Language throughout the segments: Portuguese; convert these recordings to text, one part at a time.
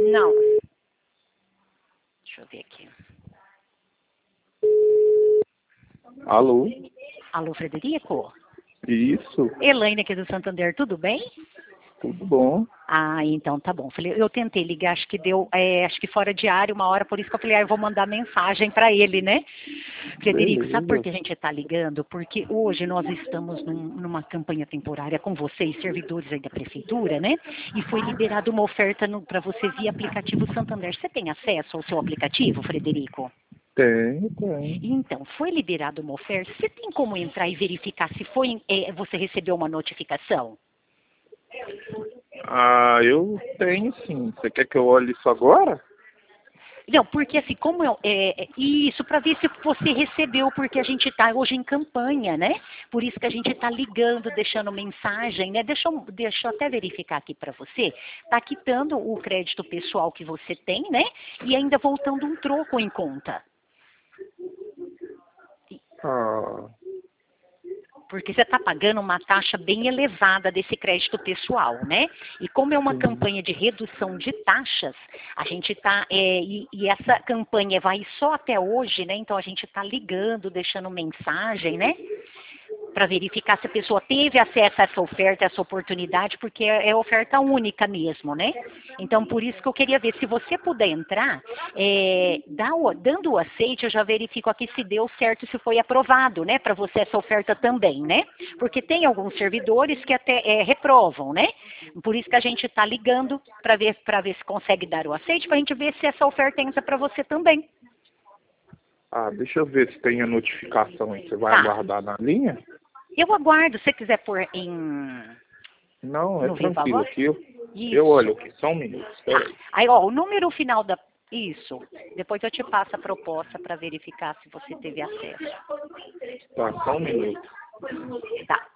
Não. Deixa eu ver aqui. Alô? Alô, Frederico? Isso, Elaine aqui do Santander, tudo bem? tudo bom. Ah, então tá bom. Falei, eu tentei ligar, acho que deu, acho que fora de área uma hora, por isso que eu falei, eu vou mandar mensagem para ele, né? Frederico, sabe por Beleza. que a gente está ligando? Porque hoje nós estamos numa campanha temporária com vocês, servidores aí da prefeitura, né? E foi liberada uma oferta para você via aplicativo Santander. Você tem acesso ao seu aplicativo, Frederico? Tem. Então, foi liberada uma oferta. Você tem como entrar e verificar se foi, você recebeu uma notificação? Ah, eu tenho sim. Você quer que eu olhe isso agora? Não, porque assim, como isso, para ver se você recebeu, porque a gente está hoje em campanha, né? Por isso que a gente está ligando, deixando mensagem, né? Deixa eu até verificar aqui para você. Está quitando o crédito pessoal que você tem, né? E ainda voltando um troco em conta. Ah, Porque você está pagando uma taxa bem elevada desse crédito pessoal, né? E como é uma sim. campanha de redução de taxas, a gente está, e essa campanha vai só até hoje, né? Então a gente está ligando, deixando mensagem, né? Para verificar se a pessoa teve acesso a essa oferta, essa oportunidade, porque é oferta única mesmo, né? Então, por isso que eu queria ver, se você puder entrar, dando o aceite, eu já verifico aqui se deu certo, se foi aprovado, né? Para você essa oferta também, né? Porque tem alguns servidores que até reprovam, né? Por isso que a gente está ligando para ver se consegue dar o aceite, para a gente ver se essa oferta entra para você também. Ah, deixa eu ver se tem a notificação aí. Você vai Tá. aguardar na linha? Eu aguardo, se você quiser pôr Não, é no Viva tranquilo Voz. aqui. Eu olho Isso. aqui, só um minuto. Tá. Espera aí. Aí, ó, o número final da... Isso. Depois eu te passo a proposta para verificar se você teve acesso. Tá, só um minuto. Tá.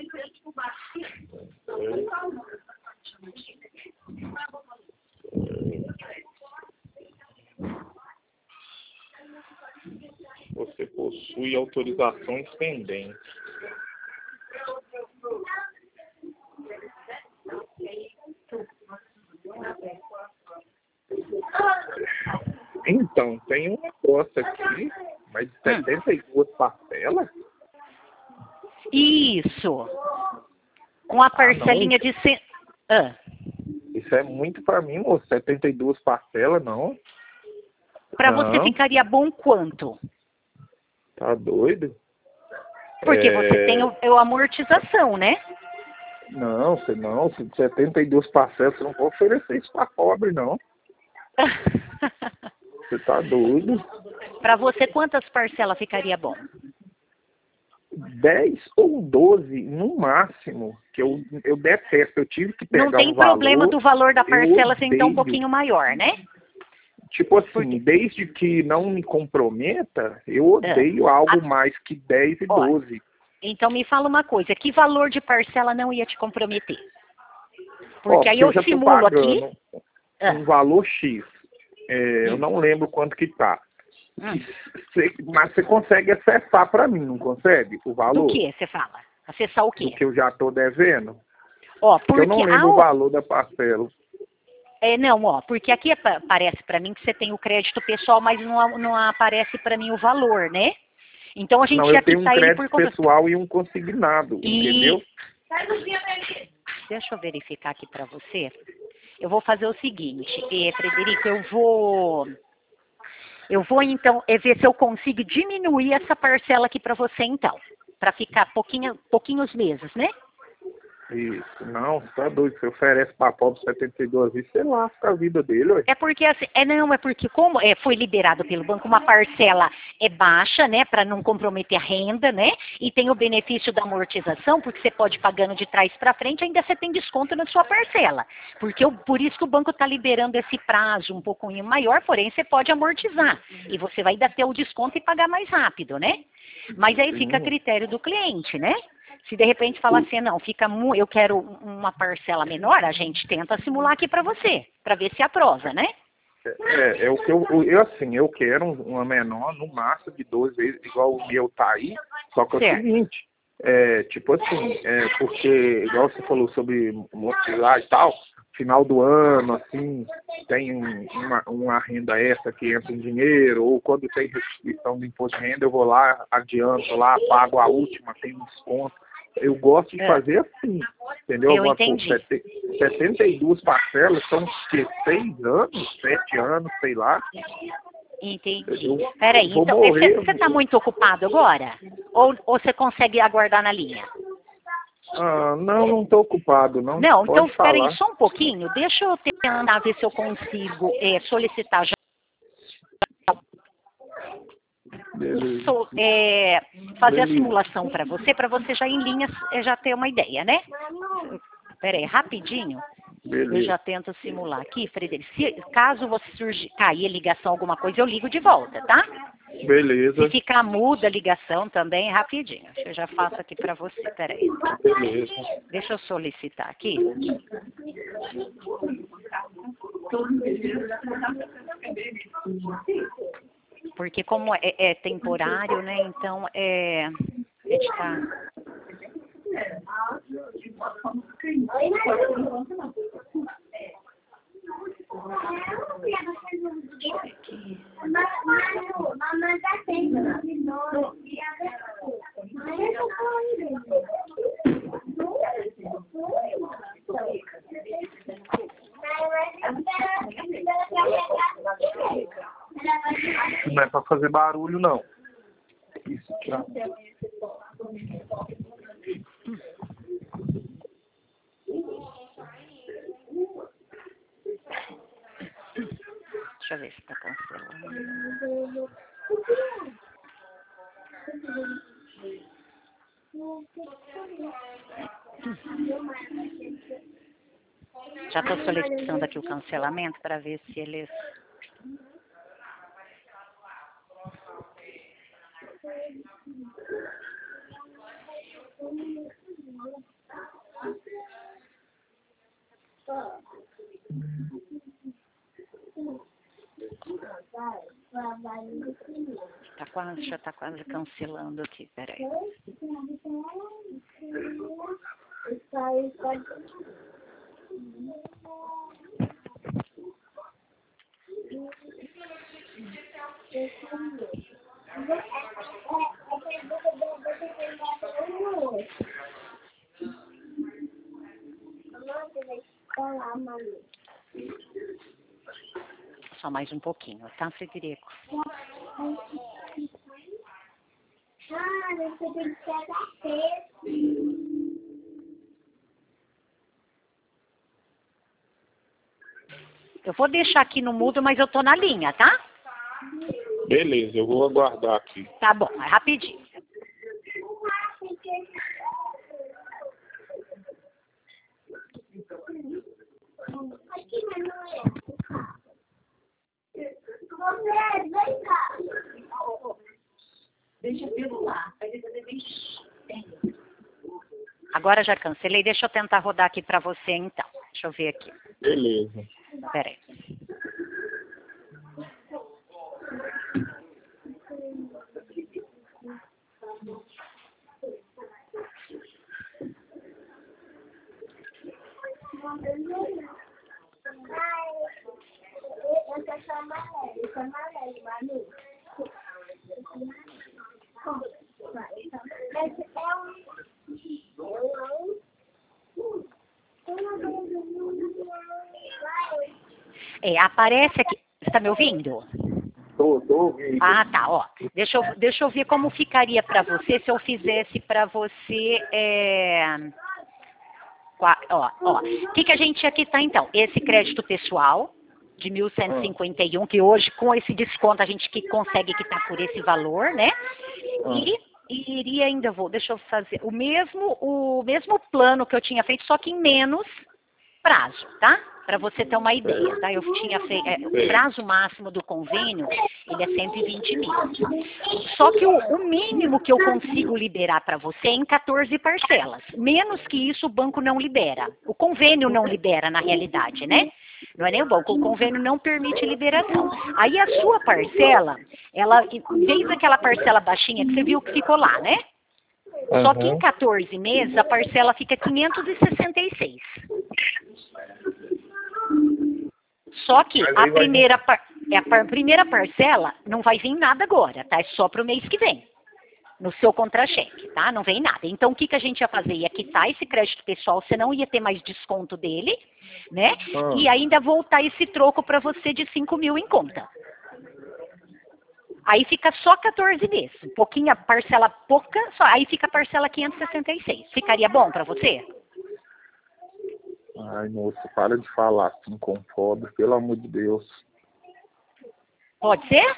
Você possui autorizações pendentes. Então, tem um negócio aqui, mas 72 parcelas? Isso. Com a Ah, não. parcelinha de... Isso é muito pra mim, moço. 72 parcelas, não. Para você Não, ficaria bom quanto? tá doido? Porque você tem a amortização, né? Não, se 72 parcelas, você não pode oferecer isso pra pobre, não. Você tá doido? Para você, quantas parcelas ficaria bom? 10 ou 12 no máximo, que eu detesto. Eu tive que Não pegar tem um problema valor, do valor da eu parcela ser então um odeio. pouquinho maior, né? Tipo assim, Porque... desde que não me comprometa, eu Ah, odeio algo mais que 10 e ó, 12. então me fala uma coisa, que valor de parcela não ia te comprometer? Ó, Porque aí porque eu eu já tô simulo aqui. pagando um valor X. Eu não lembro quanto que tá. Mas você consegue acessar para mim, não consegue? O Do valor? que você fala? Acessar o Do quê? que eu já tô devendo? Ó, Porque eu não porque lembro o valor da parcela. não, ó, porque aqui aparece para mim que você tem o crédito pessoal, mas não aparece para mim o valor, né? Então a Não, gente eu ia tenho um quitar ele por crédito conta. pessoal e um consignado, entendeu? E deixa eu verificar aqui para você. Eu vou fazer o seguinte, Frederico, eu vou então ver se eu consigo diminuir essa parcela aqui para você então, para ficar pouquinhos meses, né? Isso, não, você tá doido. Você oferece pra pobre 72 vezes, você lasca a vida dele, ué. É porque assim, não, é porque como foi liberado pelo banco uma parcela baixa, né, para não comprometer a renda, né? E tem o benefício da amortização, porque você pode ir pagando de trás para frente, ainda você tem desconto na sua parcela. Porque por isso que o banco está liberando esse prazo um pouquinho maior, porém você pode amortizar. E você vai ainda ter o desconto e pagar mais rápido, né? Mas aí fica a Sim. critério do cliente, né? Se de repente falar assim, não, eu quero uma parcela menor, a gente tenta simular aqui para você, para ver se aprova, né? É o que eu quero uma menor, no máximo de 12 vezes, igual o meu tá aí, só que é o Certo. seguinte, tipo assim, porque, igual você falou sobre amortizar e tal, final do ano, assim, tem uma renda extra que entra em dinheiro, ou quando tem restituição do imposto de renda, eu vou lá, adianto lá, pago a última, tem um desconto. Eu gosto de fazer assim, entendeu? Eu entendi. 72 parcelas, são 6 anos, 7 anos, sei lá. Entendi. Peraí, então, você está muito ocupado agora? Ou você consegue aguardar na linha? Não estou ocupado, não. Não, então espera falar. aí só um pouquinho. Deixa eu tentar ver se eu consigo solicitar já. Fazer a simulação para você já em linha já ter uma ideia, né? Espera aí, rapidinho. Beleza. Eu já tento simular aqui, Frederico. Caso você cair a ligação, alguma coisa, eu ligo de volta, tá? Beleza. Se ficar muda a ligação também, rapidinho. Eu já faço aqui para você, peraí. Beleza. Deixa eu solicitar aqui. Porque como é temporário, né? Então, a gente tá... Não é para fazer barulho, não. Isso, tá. Deixa eu ver se está cancelando. Já estou solicitando aqui o cancelamento para ver se eles... Já está quase cancelando aqui, peraí. Só mais um pouquinho, tá, Frederico? Eu vou deixar aqui no mudo, mas eu tô na linha, tá? Beleza, eu vou aguardar aqui. Tá bom, é rapidinho. Deixa eu celular. Agora já cancelei. Deixa eu tentar rodar aqui para você, então. Deixa eu ver aqui. Beleza. Espera aí. Aparece aqui. Você está me ouvindo? Tô ouvindo. Ah, tá, ó. Deixa eu ver como ficaria para você se eu fizesse para você. O que a gente aqui tá então? Esse crédito pessoal de 1.151, que hoje com esse desconto a gente que consegue quitar por esse valor, né? E iria ainda deixa eu fazer o mesmo plano que eu tinha feito, só que em menos prazo, tá? Para você ter uma ideia, tá? Eu tinha feito, o prazo máximo do convênio, ele é 120 mil. Só que o mínimo que eu consigo liberar para você é em 14 parcelas. Menos que isso o banco não libera. O convênio não libera, na realidade, né? Não é nem o banco, o convênio não permite liberação. Aí a sua parcela, ela, em vez daquela parcela baixinha que você viu que ficou lá, né? Só que em 14 meses a parcela fica 566. Só que Mas a aí vai- primeira parcela não vai vir nada agora, tá? É só para o mês que vem. No seu contra-cheque, tá? Não vem nada. Então, o que a gente ia fazer? Ia quitar esse crédito pessoal, você não ia ter mais desconto dele, né? Ah. E ainda voltar esse troco para você de 5 mil em conta. Aí fica só 14 meses. Um pouquinho, parcela pouca, só, aí fica a parcela 566. Ficaria bom para você? Ai, moço, para de falar assim com pobre, pelo amor de Deus. Pode ser?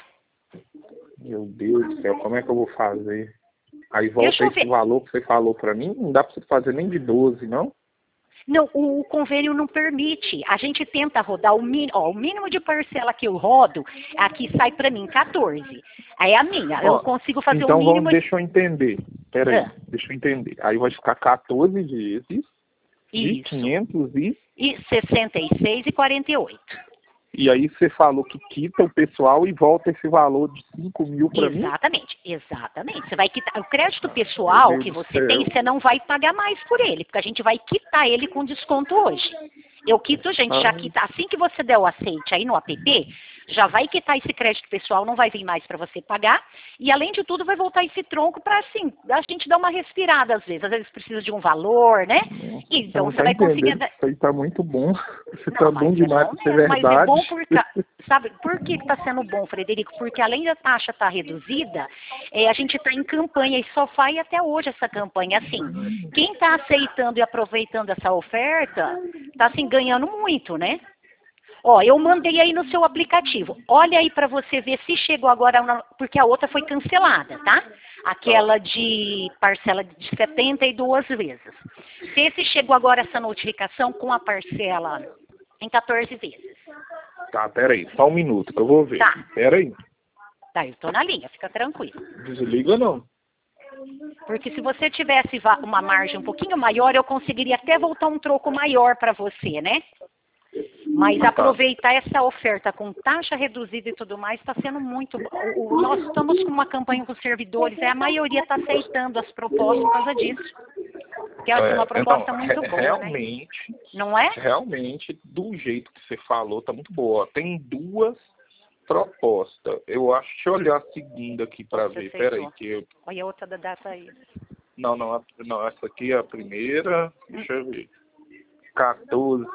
Meu Deus do céu, como é que eu vou fazer? Aí volta Deixa eu esse ver. valor que você falou pra mim, não dá pra você fazer nem de 12, não? Não, o convênio não permite. A gente tenta rodar o mínimo de parcela que eu rodo, aqui sai para mim 14. Aí é a minha. Eu Ó, consigo fazer então o mínimo. deixa eu entender. Peraí, Ah. deixa eu entender. Aí vai ficar 14 vezes de Isso. 500 E 66 e 48. e aí você falou que quita o pessoal e volta esse valor de 5 mil pra mim? Exatamente. Você vai quitar. O crédito pessoal Meu que Deus do você céu. tem, você não vai pagar mais por ele, porque a gente vai quitar ele com desconto hoje. Eu quito, gente, já quita. Assim que você der o aceite aí no app, já vai quitar esse crédito pessoal, não vai vir mais para você pagar. E além de tudo, vai voltar esse tronco para assim, a gente dar uma respirada às vezes precisa de um valor, né? Então você vai conseguir. Isso aí tá muito bom. Isso Não, tá mas bom demais bom pra ser mesmo, mas é verdade. bom sabe, por que está sendo bom, Frederico? Porque além da taxa estar reduzida, a gente está em campanha e só faz até hoje essa campanha. Assim, quem está aceitando e aproveitando essa oferta, está assim, ganhando muito, né? Ó, eu mandei aí no seu aplicativo. Olha aí para você ver se chegou agora, porque a outra foi cancelada, tá? Aquela de parcela de 72 vezes. Se esse chegou agora essa notificação com a parcela em 14 vezes. Tá, peraí, só um minuto que eu vou ver. Tá. Peraí, Tá, eu tô na linha, fica tranquilo. desliga não. Porque se você tivesse uma margem um pouquinho maior, eu conseguiria até voltar um troco maior para você, né? Mas aproveitar essa oferta com taxa reduzida e tudo mais está sendo muito bom. Nós estamos com uma campanha com os servidores, a maioria está aceitando as propostas por causa disso. Que é uma proposta muito boa, realmente, né? Não é? Realmente, do jeito que você falou, tá muito boa. Tem duas propostas. Eu acho, deixa eu olhar a segunda aqui para ver. Peraí, que eu... Olha a outra da data aí. Não, essa aqui é a primeira. Deixa eu ver. 14.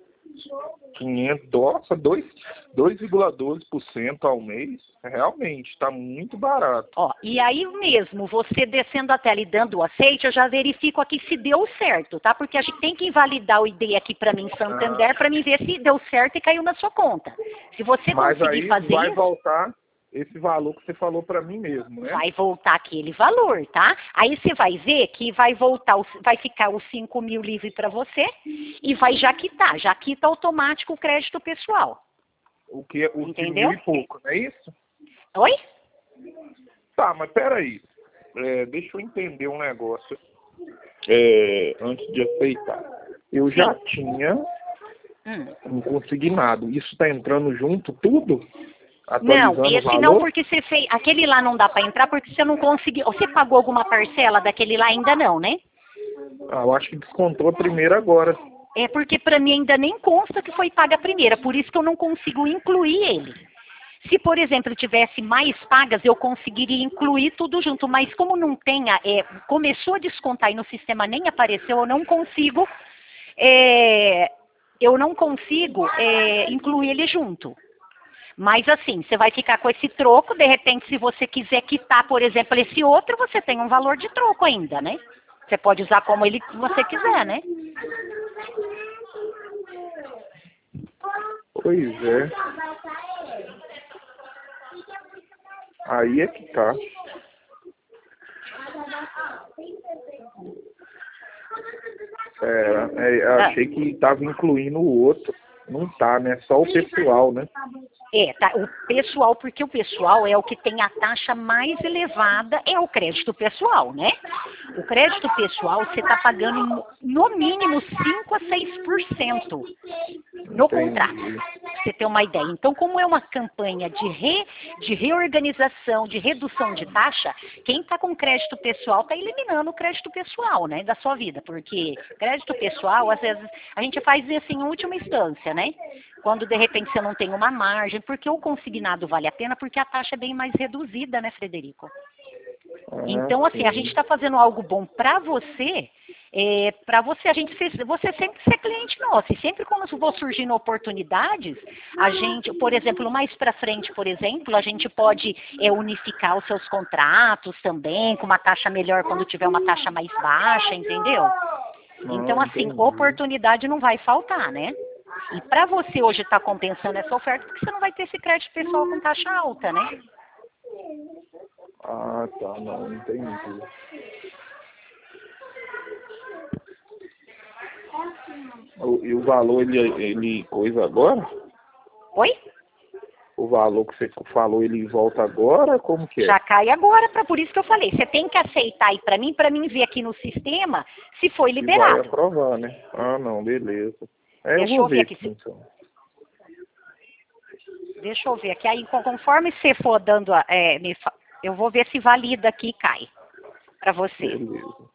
500, nossa, 2,12% ao mês, realmente, está muito barato. Ó, e aí mesmo, você descendo a tela e dando o aceite, eu já verifico aqui se deu certo, tá? Porque a gente tem que invalidar o ID aqui para mim, Santander, para mim ver se deu certo e caiu na sua conta. Se você conseguir fazer vai isso... voltar esse valor que você falou para mim mesmo, né? Vai voltar aquele valor, tá? Aí você vai ver que vai voltar, vai ficar os 5 mil livre para você e vai já quita automático o crédito pessoal. O que é o 5 Entendeu? mil e pouco, não é isso? Oi? Tá, mas peraí. Deixa eu entender um negócio antes de aceitar. Eu já tinha um consignado. Isso está entrando junto tudo? Não, esse valor? não, porque você fez. Aquele lá não dá para entrar porque você não conseguiu. Você pagou alguma parcela daquele lá ainda não, né? Eu acho que descontou a primeira agora. É porque para mim ainda nem consta que foi paga a primeira, por isso que eu não consigo incluir ele. Se, por exemplo, tivesse mais pagas, eu conseguiria incluir tudo junto, mas como não tenha, começou a descontar e no sistema nem apareceu, eu não consigo incluir ele junto. Mas assim, você vai ficar com esse troco, de repente, se você quiser quitar, por exemplo, esse outro, você tem um valor de troco ainda, né? Você pode usar como ele você quiser, né? Pois é. Aí é que tá. Achei que tava incluindo o outro. Não tá, né? Só o pessoal, né? Tá, o pessoal, porque o pessoal é o que tem a taxa mais elevada, é o crédito pessoal, né? O crédito pessoal, você está pagando no mínimo 5 a 6% no contrato. você ter uma ideia. Então, como é uma campanha de reorganização, de redução de taxa, quem está com crédito pessoal está eliminando o crédito pessoal, né, da sua vida, porque crédito pessoal, às vezes, a gente faz assim em última instância, né? Quando de repente você não tem uma margem, porque o consignado vale a pena, porque a taxa é bem mais reduzida, né, Frederico? Então, assim, a gente está fazendo algo bom para você, você sempre ser cliente nosso. E sempre quando for surgindo oportunidades, a gente, por exemplo, mais para frente, por exemplo, a gente pode unificar os seus contratos também, com uma taxa melhor quando tiver uma taxa mais baixa, entendeu? Então, assim, oportunidade não vai faltar, né? E para você hoje estar compensando essa oferta, porque você não vai ter esse crédito pessoal com taxa alta, né? Ah, tá, não entendi. E o valor, ele coisa agora? Oi? O valor que você falou, ele volta agora? Como que é? Já cai agora, por isso que eu falei. Você tem que aceitar aí para mim ver aqui no sistema se foi Vai liberado. aprovar, né? Ah, não, beleza. Deixa eu eu vou ver ver aqui. então. Deixa eu ver aqui. Aí, conforme você for dando, eu vou ver se valida aqui e cai para você. Beleza.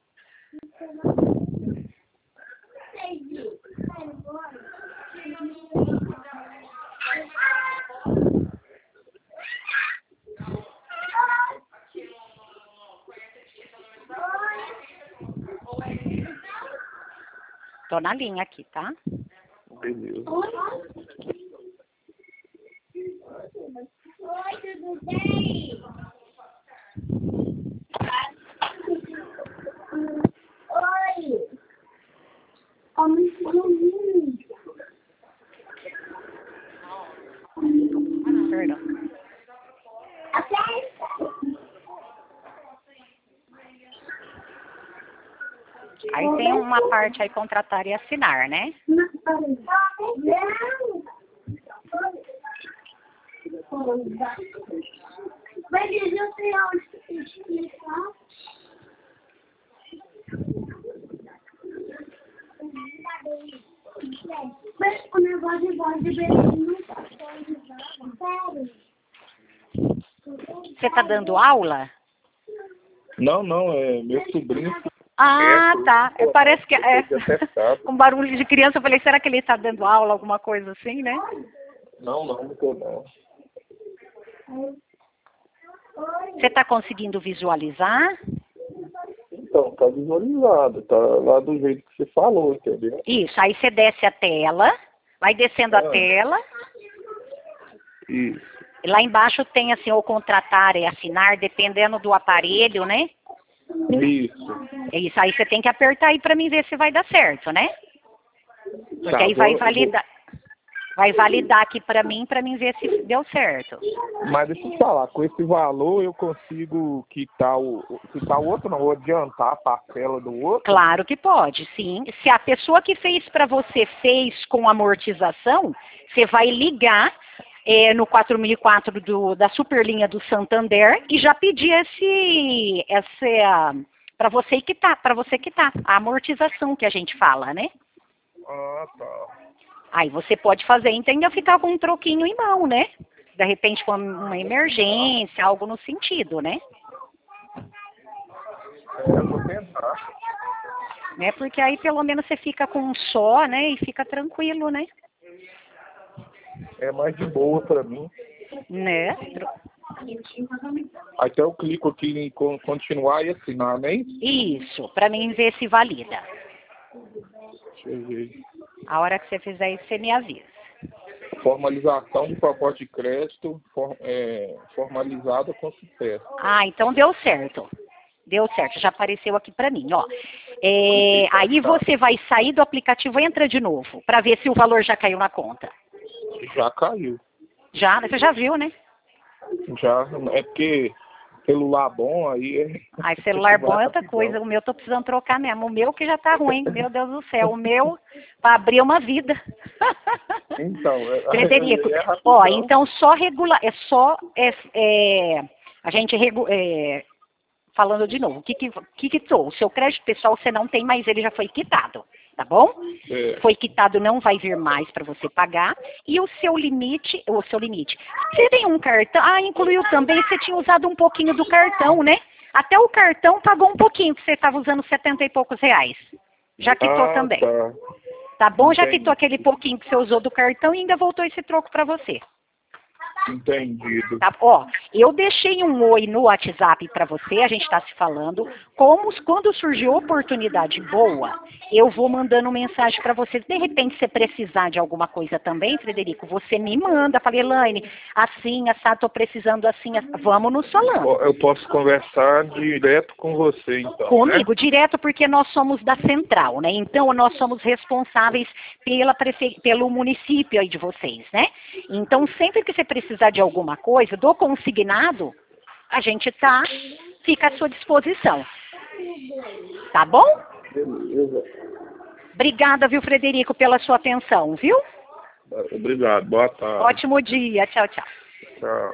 Tô na linha aqui, tá? Beleza. Oi, tudo bem? Oi. Como está? Perdão. Aí tem uma parte aí, contratar e assinar, né? Não. Mas eu sei onde explicar. Mas o negócio de voz de beijinho não tá sério. Você tá dando aula? Não, é meu sobrinho. Ah, tá. Parece que é. Atestado. Com barulho de criança, eu falei, será que ele está dando aula, alguma coisa assim, né? Não tô não. Você está conseguindo visualizar? Então, tá visualizado, tá lá do jeito que você falou, entendeu? Isso, aí você desce a tela, vai descendo a tela. Isso. E lá embaixo tem assim, ou contratar e assinar, dependendo do aparelho, né? Isso. Isso, aí você tem que apertar aí para mim ver se vai dar certo, né? Porque Tá, aí vai validar. Vai validar aqui para mim ver se deu certo. Mas deixa eu te falar, com esse valor eu consigo quitar o outro, não, ou adiantar a parcela do outro? Claro que pode, sim. Se a pessoa que fez para você fez com amortização, você vai ligar no 4004 da Superlinha do Santander e já pedir para você quitar, a amortização que a gente fala, né? Ah, tá. Aí você pode fazer e ainda ficar com um troquinho em mão, né? De repente com uma emergência, algo no sentido, né? Eu vou tentar. Né? Porque aí pelo menos você fica com um só, né? E fica tranquilo, né? É mais de boa pra mim. Né? Até eu clico aqui em continuar e assinar, né? Isso, para mim ver se valida. Deixa eu ver. A hora que você fizer isso, você me avisa. Formalização de pacote de crédito formalizada com sucesso. Ah, então deu certo. Deu certo, já apareceu aqui para mim, ó. Aí você vai sair do aplicativo e entra de novo, para ver se o valor já caiu na conta. Já caiu. Já? Você já viu, né? Já, é porque celular bom aí Ai, celular bom é outra coisa. O meu tô precisando trocar mesmo. O meu que já tá ruim, meu Deus do céu. O meu, para abrir uma vida. Então, Frederico, ó, então só regular, a gente falando de novo, o que quitou? O seu crédito pessoal você não tem, mas ele já foi quitado. tá bom? É. Foi quitado, não vai vir mais para você pagar. E o seu limite, você tem um cartão, incluiu também, você tinha usado um pouquinho do cartão, né? Até o cartão pagou um pouquinho, porque você estava usando 70 e poucos reais. Já quitou também. Tá. Tá bom? Já Entendi. quitou aquele pouquinho que você usou do cartão e ainda voltou esse troco para você. Entendido. Tá, ó, eu deixei um oi no WhatsApp para você, a gente está se falando. Quando surgir oportunidade boa, eu vou mandando mensagem para você. De repente, se precisar de alguma coisa também, Frederico, você me manda. Falei, Elaine, assim, assado, tô precisando assim, vamos nos falando. Eu posso conversar direto com você, então, Comigo, né? direto, porque nós somos da central, né? Então, nós somos responsáveis pelo município aí de vocês, né? Então, sempre que você precisar de alguma coisa, do consignado, a gente fica à sua disposição. Tá bom? Beleza. Obrigada, viu, Frederico, pela sua atenção, viu? Obrigado. Boa tarde. Ótimo dia. Tchau, tchau. Tchau.